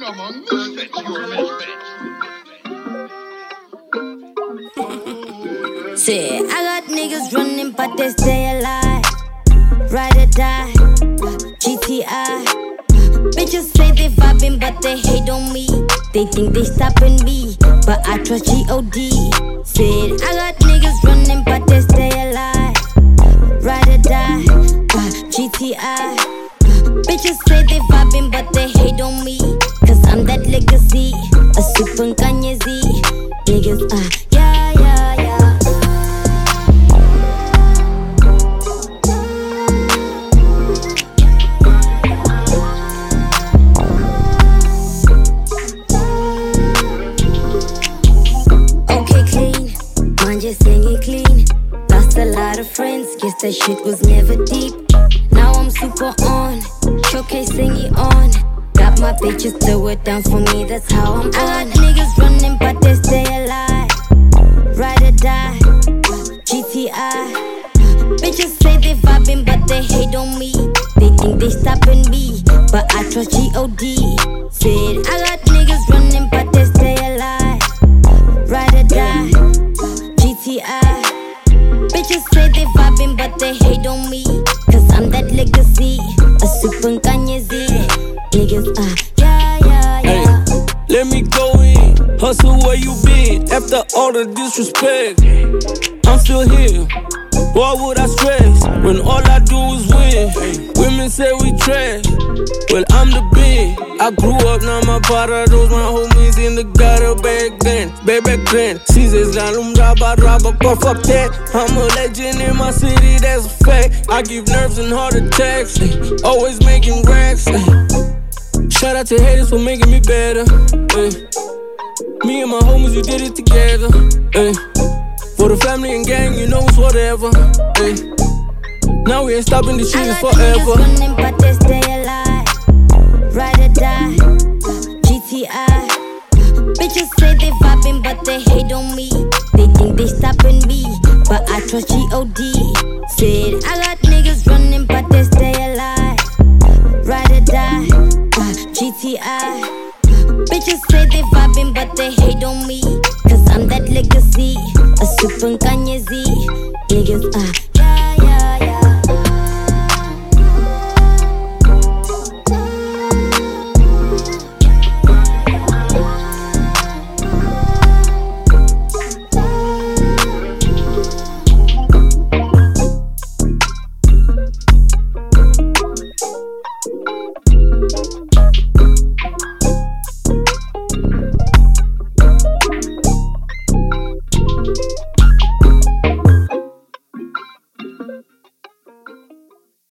I'm a misfit. You're a misfit. Say, I got niggas running, but they stay alive. Ride or die, GTI. Bitches say they vibing, but they hate on me. They think they stopping me, but I trust G.O.D. Said, I got niggas running, but they stay alive. Ride or die, GTI. Bitches say they vibing, but they hate on me. Cause I'm that legacy, a super Kanye Z. Niggas, yeah, yeah, yeah. Just singing clean. Lost a lot of friends, guess that shit was never deep. Now I'm super on, showcasing it on. Got my bitches throw it down for me, that's how I'm on. I got niggas running, but they stay alive. Ride or die, GTI. Bitches say they vibing, but they hate on me. They think they stopping me, but I trust G.O.D. Said, I got niggas running, but they stay alive. Ride or die, GTI. Bitches say they vibing, but they hate on me. Cause I'm that legacy, a super Kanye Z. Niggas, yeah, yeah, yeah. Hey, let me go in, hustle where you been. After all the disrespect, I'm still here. Why would I stress when all I do is win? Women say we trash, well I'm the big. I grew up, now my father, those my homies in the gutter back then. Back then, Caesar's got them but fuck that. I'm a legend in my city, that's a fact. I give nerves and heart attacks, always making racks. Shout out to haters for making me better. Me and my homies, we did it together. For the family and gang, you know it's whatever. Now we ain't stopping this shit forever. Running, but they stay alive. Ride or die, GTI. Bitches say they vibing, but they hate on me. They think they stopping me, but I trust G.O.D. Said, I got niggas running, but they stay alive. Ride or die, GTI. Bitches say they vibing, but they hate on me. Cause I'm that legacy, a super Kanye Z. Niggas,